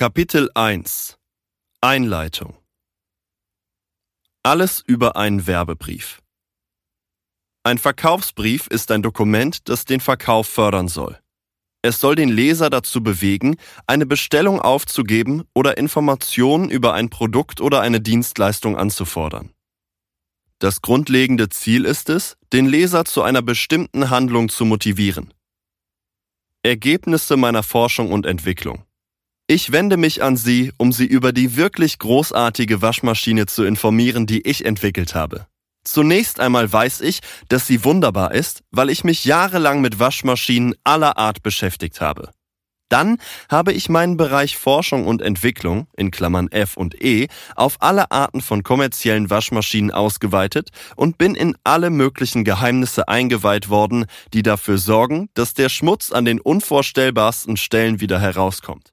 Kapitel 1 Einleitung Alles über einen Werbebrief. Ein Verkaufsbrief ist ein Dokument, das den Verkauf fördern soll. Es soll den Leser dazu bewegen, eine Bestellung aufzugeben oder Informationen über ein Produkt oder eine Dienstleistung anzufordern. Das grundlegende Ziel ist es, den Leser zu einer bestimmten Handlung zu motivieren. Ergebnisse meiner Forschung und Entwicklung. Ich wende mich an Sie, um Sie über die wirklich großartige Waschmaschine zu informieren, die ich entwickelt habe. Zunächst einmal weiß ich, dass sie wunderbar ist, weil ich mich jahrelang mit Waschmaschinen aller Art beschäftigt habe. Dann habe ich meinen Bereich Forschung und Entwicklung, in Klammern F und E, auf alle Arten von kommerziellen Waschmaschinen ausgeweitet und bin in alle möglichen Geheimnisse eingeweiht worden, die dafür sorgen, dass der Schmutz an den unvorstellbarsten Stellen wieder herauskommt.